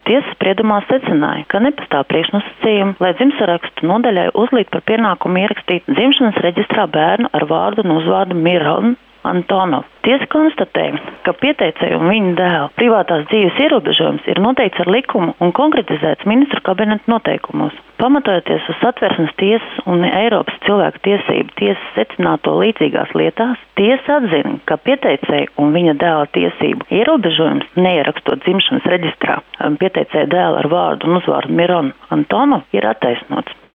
Tiesa spriedumā secināja, ka nepastāv priekšnosacījumi, lai dzimtsarakstu nodaļai uzlikt par pienākumu ierakstīt dzimšanas reģistrā bērnu ar vārdu un uzvārdu Miron Antonov. Tiesa konstatēja, ka pieteicēju un viņa dēla privātās dzīves ierobežojums ir noteikts ar likumu un konkretizēts ministru kabineta noteikumos. Pamatojoties uz Satversmes tiesas un Eiropas cilvēku tiesību tiesas secināto līdzīgās lietās, tiesa atzina, ka pieteicēju un viņa dēla tiesību ierobežojums neierakstot dzimšanas reģistrā pieteicēju dēlu ar vārdu un uzvārdu Miron Antonov ir attaisnots.